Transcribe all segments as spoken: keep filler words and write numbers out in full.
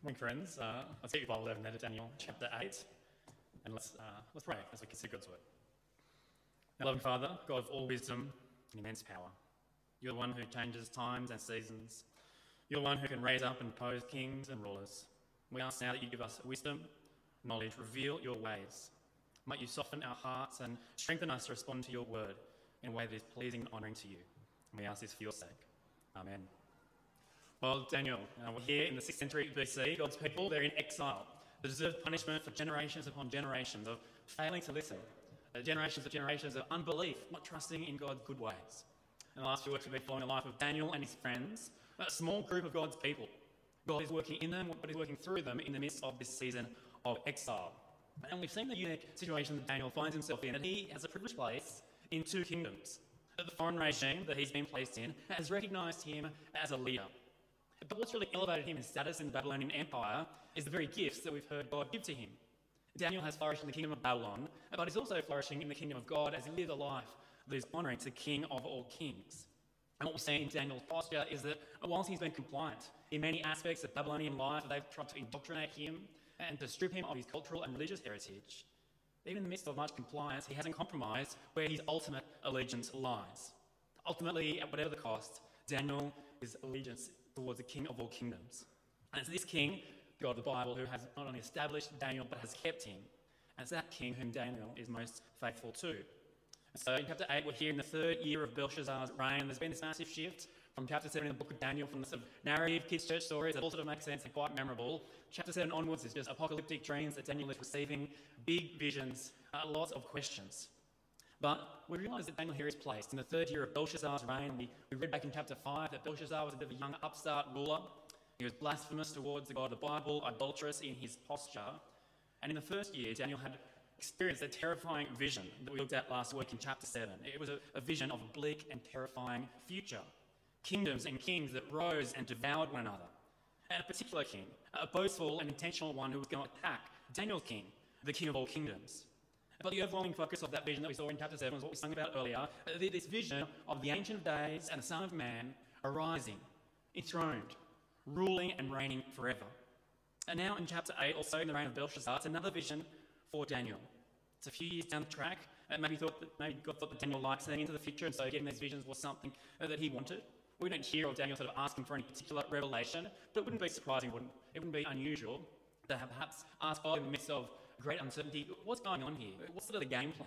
Morning, friends. Uh, let's get your Bible open there to Daniel chapter eight, and let's uh, let's pray as we consider God's word. Our loving Father, God of all wisdom and immense power, you're the one who changes times and seasons. You're the one who can raise up and pose kings and rulers. We ask now that you give us wisdom, knowledge, reveal your ways. Might you soften our hearts and strengthen us to respond to your word in a way that is pleasing and honouring to you. And we ask this for your sake. Amen. Well, Daniel, uh, we're here in the sixth century B C. God's people, they're in exile. They deserve punishment for generations upon generations of failing to listen. Uh, generations of generations of unbelief, not trusting in God's good ways. In the last few weeks, we've been following the life of Daniel and his friends, a small group of God's people. God is working in them, but he's working through them in the midst of this season of exile. And we've seen the unique situation that Daniel finds himself in, and he has a privileged place in two kingdoms. The foreign regime that he's been placed in has recognised him as a leader. But what's really elevated him in status in the Babylonian Empire is the very gifts that we've heard God give to him. Daniel has flourished in the kingdom of Babylon, but he's also flourishing in the kingdom of God as he lives a life that is honouring to the King of all kings. And what we see in Daniel's posture is that whilst he's been compliant in many aspects of Babylonian life, they've tried to indoctrinate him and to strip him of his cultural and religious heritage. Even in the midst of much compliance, he hasn't compromised where his ultimate allegiance lies. Ultimately, at whatever the cost, Daniel is allegiance towards the King of all kingdoms. And it's this King, God of the Bible, who has not only established Daniel, but has kept him. And it's that King whom Daniel is most faithful to. And so in chapter eight, we're here in the third year of Belshazzar's reign. There's been this massive shift from chapter seven in the book of Daniel, from the sort of narrative kids' church stories that all sort of make sense and quite memorable. Chapter seven onwards is just apocalyptic dreams that Daniel is receiving, big visions, uh, lots of questions. But we realise that Daniel here is placed in the third year of Belshazzar's reign. We, we read back in chapter five that Belshazzar was a bit of a young upstart ruler. He was blasphemous towards the God of the Bible, idolatrous in his posture. And in the first year, Daniel had experienced a terrifying vision that we looked at last week in chapter seven. It was a, a vision of a bleak and terrifying future. Kingdoms and kings that rose and devoured one another. And a particular king, a boastful and intentional one who was going to attack Daniel's king, the King of all kingdoms. But the overwhelming focus of that vision that we saw in chapter seven was what we sung about earlier, this vision of the Ancient of Days and the Son of Man arising, enthroned, ruling and reigning forever. And now in chapter eight, also in the reign of Belshazzar, it's another vision for Daniel. It's a few years down the track, and maybe, thought that, maybe God thought that Daniel liked seeing into the future, and so getting these visions was something that he wanted. We don't hear of Daniel sort of asking for any particular revelation, but it wouldn't be surprising, wouldn't, it wouldn't be unusual to have perhaps ask God in the midst of great uncertainty, what's going on here? What's sort of the game plan?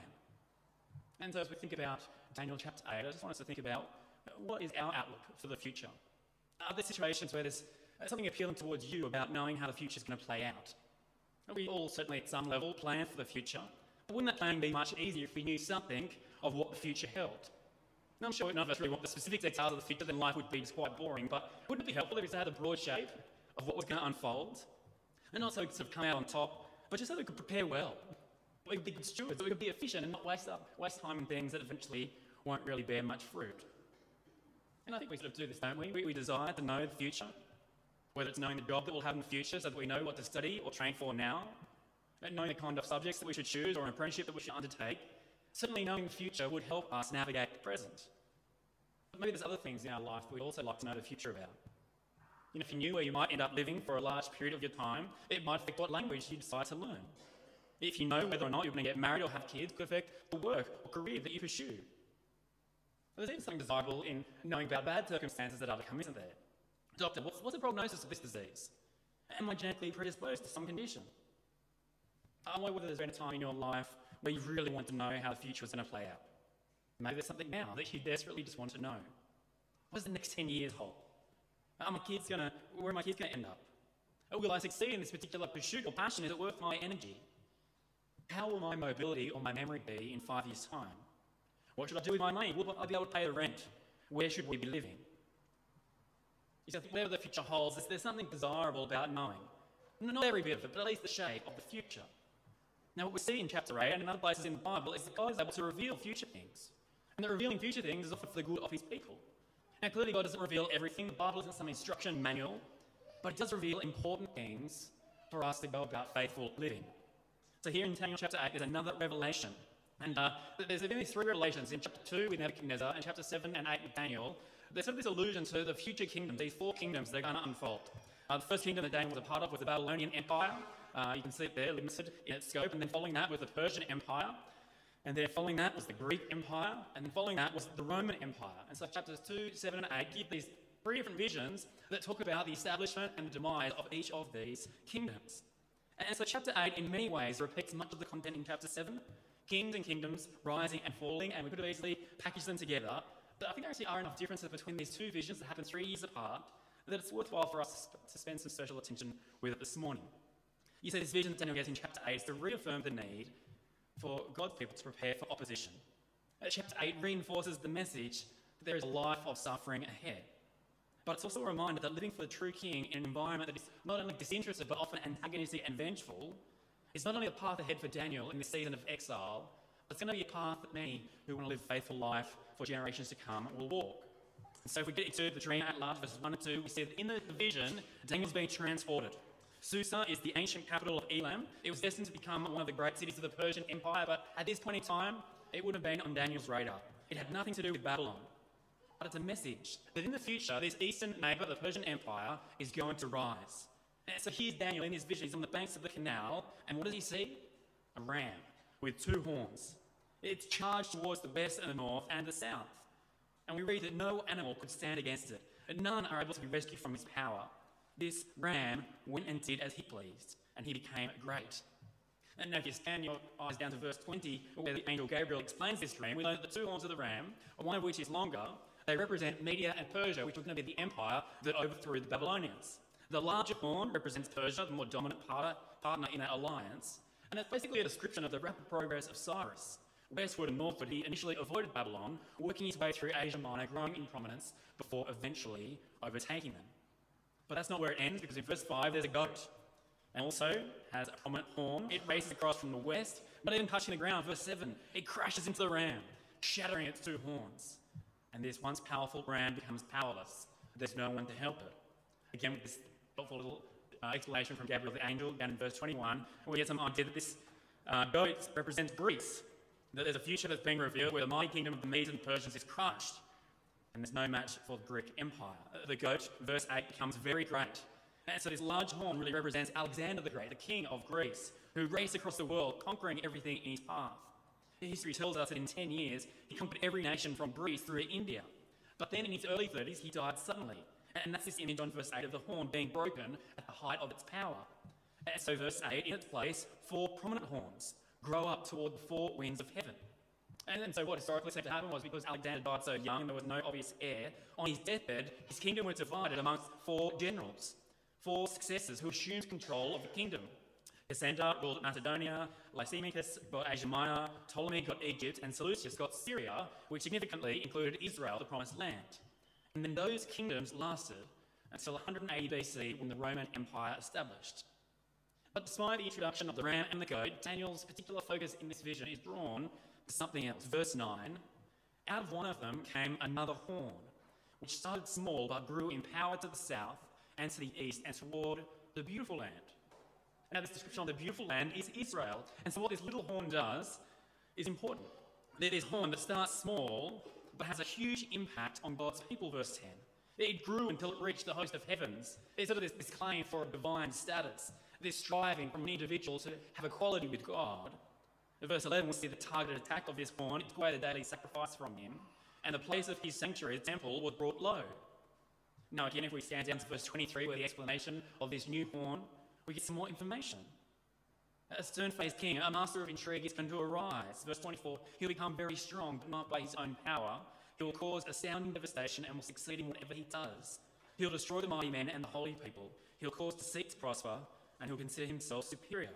And so as we think about Daniel chapter eight, I just want us to think about what is our outlook for the future? Are there situations where there's something appealing towards you about knowing how the future is going to play out? We all certainly at some level plan for the future, but wouldn't that planning be much easier if we knew something of what the future held? Now, I'm sure none of us really want the specific details of the future, then life would be just quite boring, but wouldn't it be helpful if we had a broad shape of what was going to unfold? And not so we could sort of come out on top, but just so we could prepare well. We could be good stewards, so we could be efficient and not waste up, waste time in things that eventually won't really bear much fruit. And I think we sort of do this, don't we? We, we desire to know the future, whether it's knowing the job that we'll have in the future so that we know what to study or train for now, and knowing the kind of subjects that we should choose or an apprenticeship that we should undertake. Certainly knowing the future would help us navigate the present. But maybe there's other things in our life we'd also like to know the future about. You know, if you knew where you might end up living for a large period of your time, it might affect what language you decide to learn. If you know whether or not you're going to get married or have kids, it could affect the work or career that you pursue. There's even something desirable in knowing about bad circumstances that are to come, isn't there? Doctor, what's, what's the prognosis of this disease? Am I genetically predisposed to some condition? I wonder whether there's been a time in your life where you really want to know how the future is going to play out. Maybe there's something now that you desperately just want to know. What does the next ten years hold? Are my kids gonna, where are my kids going to end up? Will I succeed in this particular pursuit or passion? Is it worth my energy? How will my mobility or my memory be in five years' time? What should I do with my money? Will I be able to pay the rent? Where should we be living? You see, I think whatever the future holds, there's, there's something desirable about knowing. Not every bit of it, but at least the shape of the future. Now, what we see in chapter eight and in other places in the Bible is that God is able to reveal future things. And that revealing future things is often for the good of his people. Now, clearly God doesn't reveal everything. The Bible isn't some instruction manual, but it does reveal important things for us to go about faithful living. So here in Daniel chapter eight, there's another revelation. And uh, there's been these three revelations in chapter two with Nebuchadnezzar and chapter seven and eight with Daniel. There's sort of this allusion to the future kingdoms, these four kingdoms that are going to unfold. Uh, the first kingdom that Daniel was a part of was the Babylonian Empire. Uh, you can see it there, limited in its scope. And then following that was the Persian Empire. And then following that was the Greek Empire. And then following that was the Roman Empire. And so chapters two, seven, and eight give these three different visions that talk about the establishment and the demise of each of these kingdoms. And so chapter eight, in many ways, repeats much of the content in chapter seven. Kings and kingdoms rising and falling, and we could have easily packaged them together. But I think there actually are enough differences between these two visions that happen three years apart that it's worthwhile for us to spend some special attention with it this morning. You see, this vision that Daniel gets in chapter eight is to reaffirm the need for God's people to prepare for opposition. Uh, chapter eight reinforces the message that there is a life of suffering ahead. But it's also a reminder that living for the true king in an environment that is not only disinterested but often antagonistic and vengeful is not only a path ahead for Daniel in this season of exile, but it's going to be a path that many who want to live a faithful life for generations to come will walk. And so if we get into the dream at large, verses one and two, we see that in the vision, Daniel's being transported. Susa is the ancient capital of Elam. It was destined to become one of the great cities of the Persian Empire, but at this point in time, it would have been on Daniel's radar. It had nothing to do with Babylon. But it's a message that in the future, this eastern neighbour, the Persian Empire, is going to rise. And so here's Daniel in his vision. He's on the banks of the canal, and what does he see? A ram with two horns. It's charged towards the west and the north and the south. And we read that no animal could stand against it, and none are able to be rescued from its power. This ram went and did as he pleased, and he became great. And now if you stand your eyes down to verse twenty, where the angel Gabriel explains this dream, we know that the two horns of the ram, one of which is longer, they represent Media and Persia, which was going to be the empire that overthrew the Babylonians. The larger horn represents Persia, the more dominant part- partner in that alliance, and it's basically a description of the rapid progress of Cyrus. Westward and northward, he initially avoided Babylon, working his way through Asia Minor, growing in prominence, before eventually overtaking them. But that's not where it ends, because in verse five there's a goat, and also has a prominent horn. It races across from the west, not even touching the ground. Verse seven, it crashes into the ram, shattering its two horns. And this once powerful ram becomes powerless. There's no one to help it. Again, with this helpful little uh, explanation from Gabriel the angel, down in verse twenty-one, we get some idea that this uh, goat represents Greece, that there's a future that's being revealed where the mighty kingdom of the Medes and Persians is crushed, and there's no match for the Greek Empire. The goat, verse eight, becomes very great. And so this large horn really represents Alexander the Great, the king of Greece, who raced across the world, conquering everything in his path. History tells us that in ten years, he conquered every nation from Greece through to India. But then in his early thirties, he died suddenly. And that's this image on verse eight of the horn being broken at the height of its power. And so verse eight, in its place, four prominent horns grow up toward the four winds of heaven. And then so what historically seemed to happen was because Alexander died so young and there was no obvious heir, on his deathbed, his kingdom was divided amongst four generals, four successors who assumed control of the kingdom. Cassander ruled Macedonia, Lysimachus got Asia Minor, Ptolemy got Egypt, and Seleucus got Syria, which significantly included Israel, the promised land. And then those kingdoms lasted until one hundred eighty B C when the Roman Empire established. But despite the introduction of the ram and the goat, Daniel's particular focus in this vision is drawn to something else. Verse nine, out of one of them came another horn, which started small but grew in power to the south and to the east and toward the beautiful land. Now, this description of the beautiful land is Israel. And so what this little horn does is important. There's this horn that starts small, but has a huge impact on God's people, verse ten. It grew until it reached the host of heavens. There's sort of this, this claim for a divine status, this striving from an individual to have equality with God. In verse eleven, we'll see the targeted attack of this horn. It took away the daily sacrifice from him, and the place of his sanctuary, the temple, was brought low. Now, again, if we stand down to verse twenty-three, where the explanation of this new horn, we get some more information. A stern-faced king, a master of intrigue, is going to arise. Verse twenty-four, he'll become very strong, but not by his own power. He will cause astounding devastation and will succeed in whatever he does. He'll destroy the mighty men and the holy people. He'll cause deceit to prosper, and he'll consider himself superior.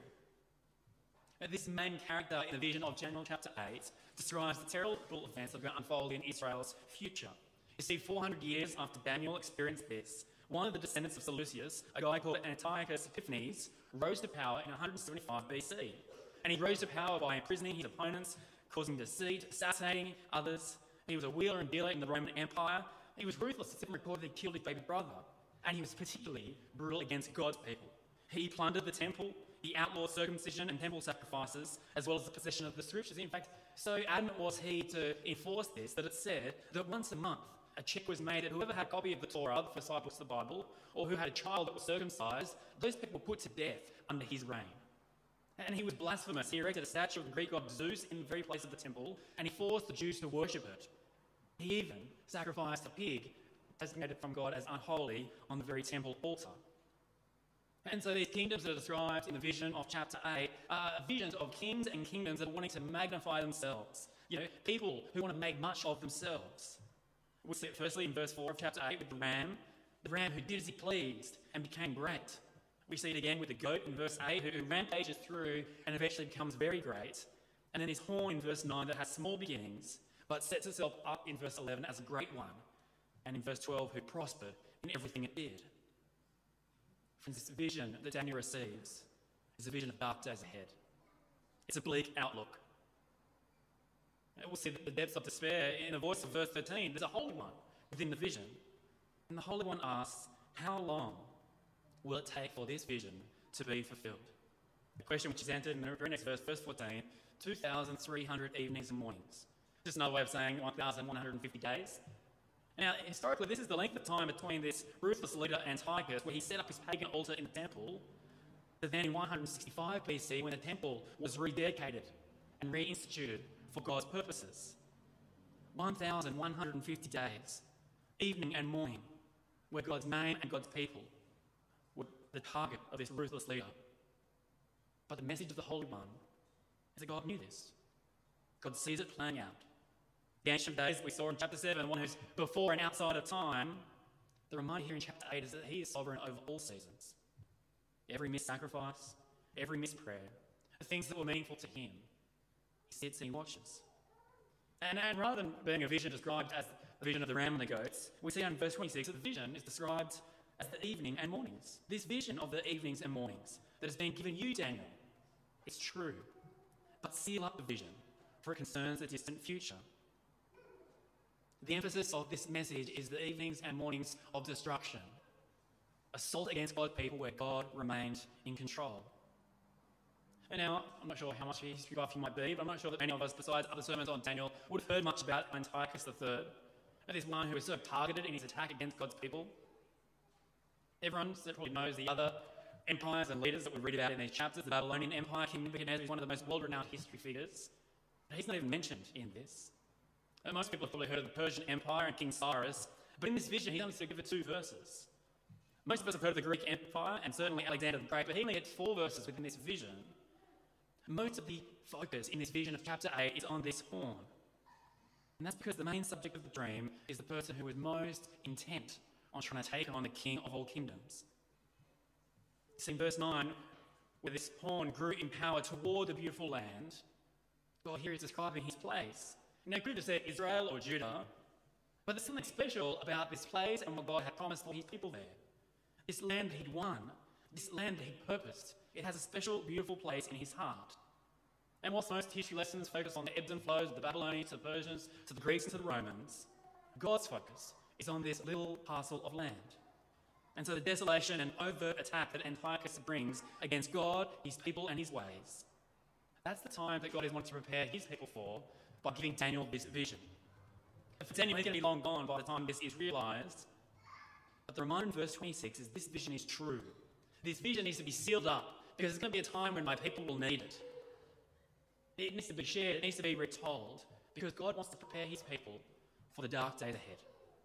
This main character in the vision of Daniel chapter eight describes the terrible events that are going to unfold in Israel's future. You see, four hundred years after Daniel experienced this, one of the descendants of Seleucus, a guy called Antiochus Epiphanes, rose to power in one hundred seventy-five B C. And he rose to power by imprisoning his opponents, causing deceit, assassinating others. He was a wheeler and dealer in the Roman Empire. He was ruthless. It's even recorded he killed his baby brother. And he was particularly brutal against God's people. He plundered the temple. He outlawed circumcision and temple sacrifices, as well as the possession of the scriptures. In fact, so adamant was he to enforce this that it said that once a month, a check was made that whoever had a copy of the Torah, the first five books of the Bible, or who had a child that was circumcised, those people were put to death under his reign. And he was blasphemous. He erected a statue of the Greek god Zeus in the very place of the temple, and he forced the Jews to worship it. He even sacrificed a pig designated from God as unholy on the very temple altar. And so these kingdoms that are described in the vision of chapter eight are visions of kings and kingdoms that are wanting to magnify themselves. You know, people who want to make much of themselves. We'll see it firstly in verse four of chapter eight with the ram, the ram who did as he pleased and became great. We see it again with the goat in verse eight, who rampages through and eventually becomes very great. And then his horn in verse nine that has small beginnings, but sets itself up in verse eleven as a great one. And in verse twelve, who prospered in everything it did. Friends, this vision that Daniel receives is a vision of dark days ahead. It's a bleak outlook. We'll see the depths of despair in the voice of verse thirteen. There's a Holy One within the vision. And the Holy One asks, how long will it take for this vision to be fulfilled? The question which is answered in the very next verse, verse fourteen, two thousand three hundred evenings and mornings. Just another way of saying one thousand one hundred fifty days. Now, historically, this is the length of time between this ruthless leader Antiochus, where he set up his pagan altar in the temple, to then in one hundred sixty-five B C, when the temple was rededicated and reinstituted for God's purposes. one thousand one hundred fifty days, evening and morning, where God's name and God's people were the target of this ruthless leader. But the message of the Holy One is that God knew this. God sees it playing out. The Ancient Days that we saw in chapter seven, one who's before and outside of time, the reminder here in chapter eight is that he is sovereign over all seasons. Every missed sacrifice, every missed prayer, the things that were meaningful to him, he sits and he watches. And, and rather than being a vision described as the vision of the ram and the goats, we see in verse twenty-six that the vision is described as the evening and mornings. This vision of the evenings and mornings that has been given you, Daniel, it's true. But seal up the vision, for it concerns the distant future. The emphasis of this message is the evenings and mornings of destruction. Assault against God's people where God remained in control. And now, I'm not sure how much history buff you might be, but I'm not sure that many of us, besides other sermons on Daniel, would have heard much about Antiochus the third. And this one who was so targeted in his attack against God's people. Everyone probably knows the other empires and leaders that we read about in these chapters. The Babylonian Empire, King Nebuchadnezzar is one of the most world-renowned history figures. But he's not even mentioned in this. And most people have probably heard of the Persian Empire and King Cyrus, but in this vision, he's only given two verses. Most of us have heard of the Greek Empire and certainly Alexander the Great, but he only had four verses within this vision. Most of the focus in this vision of chapter eight is on this horn. And that's because the main subject of the dream is the person who is most intent on trying to take on the king of all kingdoms. See, in verse nine, where this horn grew in power toward the beautiful land, God here is describing his place. Now, it could have said Israel or Judah, but there's something special about this place and what God had promised for his people there. This land that he'd won, this land that he'd purposed, it has a special, beautiful place in his heart. And whilst most history lessons focus on the ebbs and flows of the Babylonians to the Persians, to the Greeks and to the Romans, God's focus is on this little parcel of land. And so the desolation and overt attack that Antiochus brings against God, his people and his ways, that's the time that God is wanting to prepare his people for by giving Daniel this vision. For Daniel, he's going to be long gone by the time this is realised. But the reminder in verse twenty-six is this vision is true. This vision needs to be sealed up because there's going to be a time when my people will need it. It needs to be shared, it needs to be retold because God wants to prepare his people for the dark days ahead.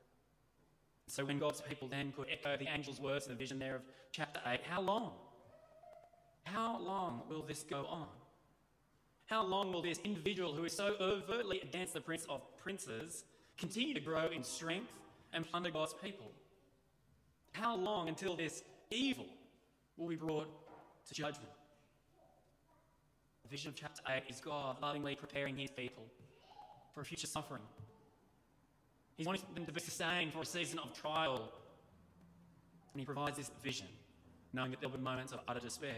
So when God's people then could echo the angel's words in the vision there of chapter eight, how long? How long will this go on? How long will this individual who is so overtly against the prince of princes continue to grow in strength and plunder God's people? How long until this evil will be brought to judgment? The vision of chapter eight is God lovingly preparing his people for a future suffering. He's wanting them to be sustained for a season of trial. And he provides this vision, knowing that there will be moments of utter despair.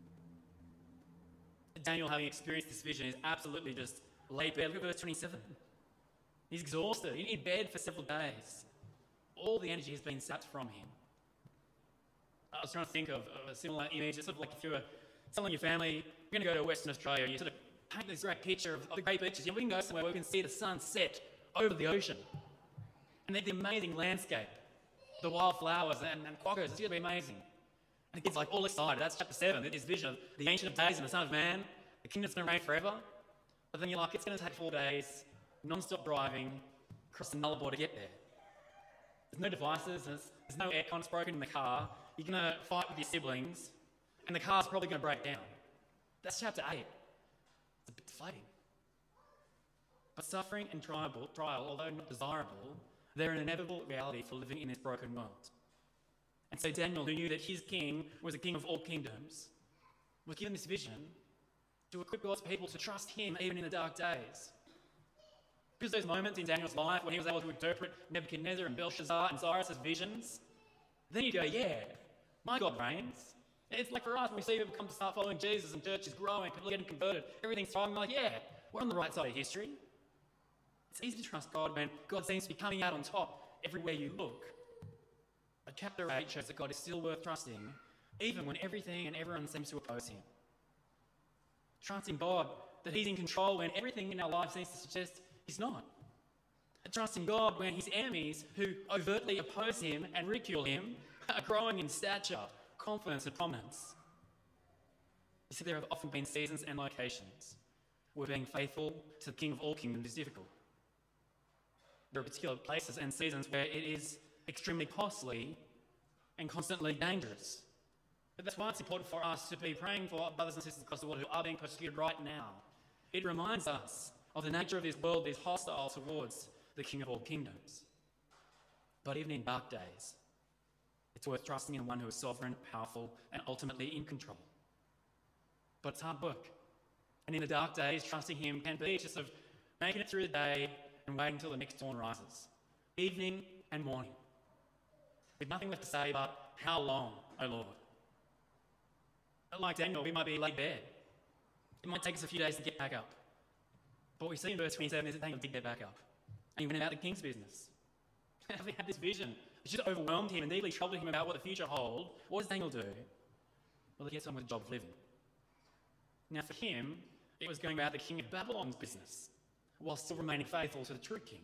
Daniel, having experienced this vision, is absolutely just laid bare. Look at verse twenty-seven. He's exhausted. He's in bed for several days. All the energy has been sapped from him. I was trying to think of a similar image. It's sort of like if you were telling your family, you're going to go to Western Australia, and you sort of paint this great picture of, of the great beaches. You know, we can go somewhere where we can see the sun set over the ocean. And then the amazing landscape, the wildflowers and, and quokkas, it's going to be amazing. And the kid's like all excited. That's chapter seven, this vision of the Ancient of Days and the Son of Man. The kingdom's going to reign forever. But then you're like, it's going to take four days, non-stop driving, across the Nullarbor to get there. There's no devices, there's, there's no aircon, it's broken in the car. You're going to fight with your siblings, and the car's probably going to break down. That's chapter eight. It's a bit deflating. But suffering and trial, trial, although not desirable, they're an inevitable reality for living in this broken world. And so Daniel, who knew that his king was a king of all kingdoms, was given this vision to equip God's people to trust him even in the dark days. Because those moments in Daniel's life when he was able to interpret Nebuchadnezzar and Belshazzar and Cyrus's visions, then you go, yeah, my God reigns. It's like for us, when we see people come to start following Jesus and church is growing, people are getting converted, everything's thriving, we're like, yeah, we're on the right side of history. It's easy to trust God when God seems to be coming out on top everywhere you look. But chapter eight shows that God is still worth trusting, even when everything and everyone seems to oppose him. Trusting God that he's in control when everything in our life seems to suggest he's not. And trusting God when his enemies, who overtly oppose him and ridicule him, are growing in stature, confidence and prominence. You see, there have often been seasons and locations where being faithful to the King of all kingdoms is difficult. There are particular places and seasons where it is extremely costly and constantly dangerous. But that's why it's important for us to be praying for brothers and sisters across the world who are being persecuted right now. It reminds us of the nature of this world that is hostile towards the King of all kingdoms. But even in dark days, it's worth trusting in one who is sovereign, powerful, and ultimately in control. But it's hard work. And in the dark days, trusting him can be just of making it through the day and waiting until the next dawn rises. Evening and morning. With nothing left to say but, how long, O Lord? Like Daniel, we might be laid bare. It might take us a few days to get back up. But what we see in verse twenty-seven is that Daniel did get back up. And he went about the king's business. Having had this vision, it just overwhelmed him and deeply troubled him about what the future holds. What does Daniel do? Well, he gets on with the job of living. Now for him, it was going about the king of Babylon's business, while still remaining faithful to the true king.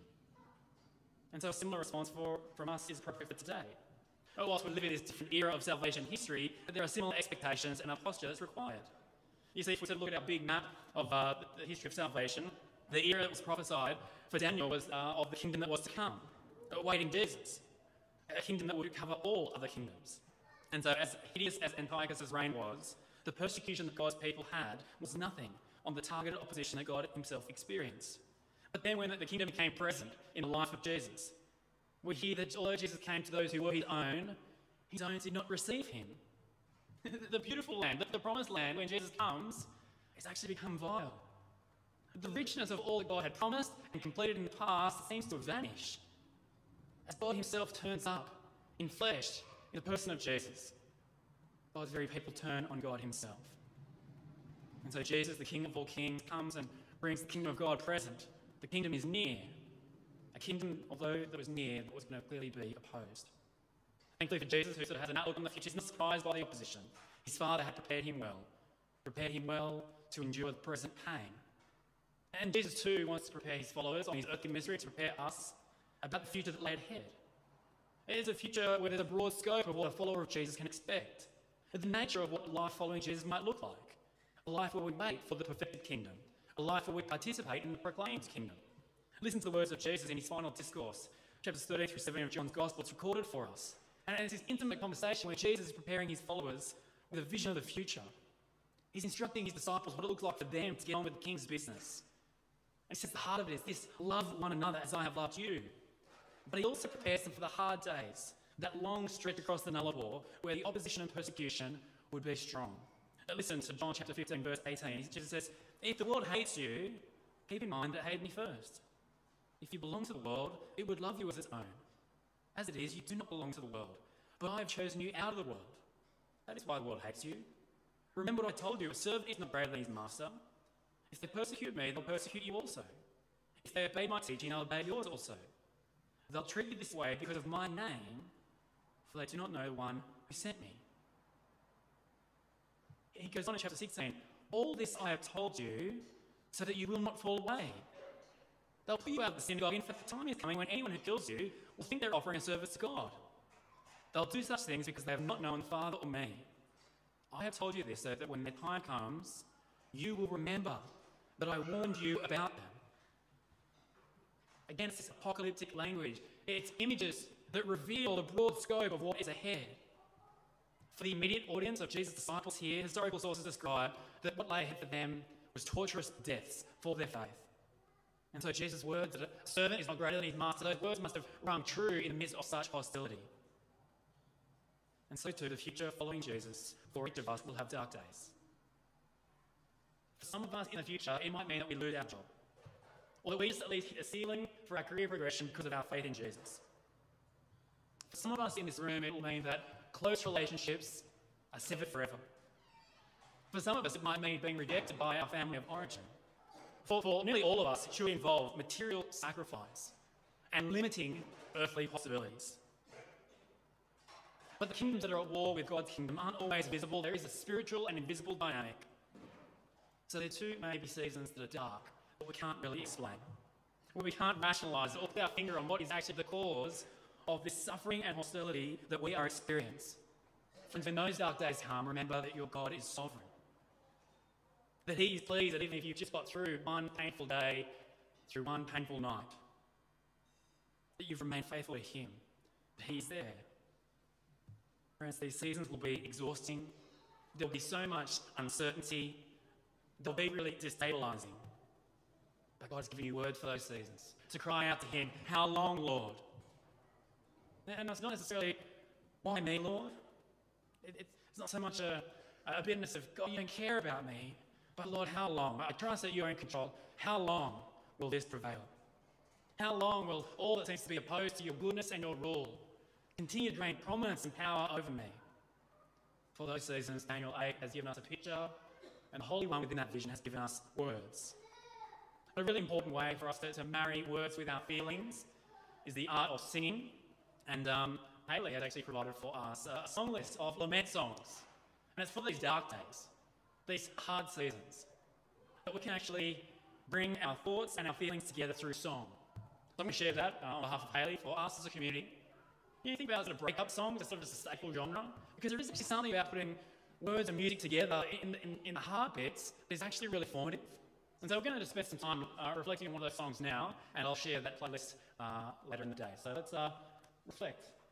And so a similar response for, from us is appropriate for today. Oh, whilst we live in this different era of salvation history, there are similar expectations and a posture that's required. You see, if we sort of look at our big map of uh, the history of salvation, the era that was prophesied for Daniel was uh, of the kingdom that was to come, awaiting Jesus, a kingdom that would cover all other kingdoms. And so as hideous as Antiochus' reign was, the persecution that God's people had was nothing on the targeted opposition that God himself experienced. But then when the kingdom became present in the life of Jesus, we hear that although Jesus came to those who were his own, his own did not receive him. The beautiful land, the, the promised land, when Jesus comes, has actually become vile. The richness of all that God had promised and completed in the past seems to vanish as God himself turns up in flesh in the person of Jesus. God's very people turn on God himself. And so Jesus, the King of all kings, comes and brings the kingdom of God present. The kingdom is near. A kingdom, although that was near, that was going to clearly be opposed. Thankfully for Jesus, who sort of has an outlook on the future, he's not surprised by the opposition. His Father had prepared him well, prepared him well to endure the present pain. And Jesus too wants to prepare his followers on his earthly ministry, to prepare us about the future that lay ahead. It is a future where there's a broad scope of what a follower of Jesus can expect, the nature of what life following Jesus might look like, a life where we wait for the perfected kingdom, a life where we participate in the proclaimed kingdom. Listen to the words of Jesus in his final discourse, chapters thirteen through seventeen of John's Gospel. It's recorded for us. And it's this intimate conversation where Jesus is preparing his followers with a vision of the future. He's instructing his disciples what it looks like for them to get on with the king's business. And he says the heart of it is this: love one another as I have loved you. But he also prepares them for the hard days, that long stretch across the Nullarbor where the opposition and persecution would be strong. Now listen to John chapter fifteen, verse eighteen. Jesus says, if the world hates you, keep in mind that it hated me first. If you belong to the world, it would love you as its own. As it is, you do not belong to the world, but I have chosen you out of the world. That is why the world hates you. Remember what I told you, a servant is not greater than his master. If they persecute me, they'll persecute you also. If they obey my teaching, I'll obey yours also. They'll treat you this way because of my name, for they do not know the one who sent me. He goes on in chapter sixteen, all this I have told you so that you will not fall away. They'll put you out of the synagogue, and for the time is coming when anyone who kills you will think they're offering a service to God. They'll do such things because they have not known the Father or me. I have told you this so that when the time comes, you will remember that I warned you about them. Again, it's this apocalyptic language. It's images that reveal the broad scope of what is ahead. For the immediate audience of Jesus' disciples here, historical sources describe that what lay ahead for them was torturous deaths for their faith. And so Jesus' words that a servant is not greater than his master, those words must have rung true in the midst of such hostility. And so too, the future following Jesus for each of us will have dark days. For some of us in the future, it might mean that we lose our job, or that we just at least hit a ceiling for our career progression because of our faith in Jesus. For some of us in this room, it will mean that close relationships are severed forever. For some of us, it might mean being rejected by our family of origin. For, for nearly all of us, it should involve material sacrifice and limiting earthly possibilities. But the kingdoms that are at war with God's kingdom aren't always visible. There is a spiritual and invisible dynamic. So there too may be seasons that are dark, but we can't really explain, where we can't rationalise or put our finger on what is actually the cause of this suffering and hostility that we are experiencing. Friends, when those dark days come, remember that your God is sovereign. That he is pleased that even if you've just got through one painful day, through one painful night, that you've remained faithful to him, that he's there. Friends, these seasons will be exhausting. There'll be so much uncertainty. They'll be really destabilising. But God's giving you word for those seasons, to cry out to him, how long, Lord? And it's not necessarily, why me, Lord? It, it's not so much a, a bitterness of, God, you don't care about me. But Lord, how long? I trust that you're in control. How long will this prevail? How long will all that seems to be opposed to your goodness and your rule continue to gain prominence and power over me? For those seasons, Daniel eight has given us a picture, and the Holy One within that vision has given us words. A really important way for us to, to marry words with our feelings is the art of singing. And um, Haley has actually provided for us a song list of lament songs. And it's for these dark days, these hard seasons, that we can actually bring our thoughts and our feelings together through song. So I'm going to share that uh, on behalf of Haley for us as a community. You think about sort of breakup songs as sort of just a staple genre, because there is actually something about putting words and music together in, in, in the hard bits that is actually really formative. And so we're going to just spend some time uh, reflecting on one of those songs now, and I'll share that playlist uh, later in the day. So let's uh, reflect.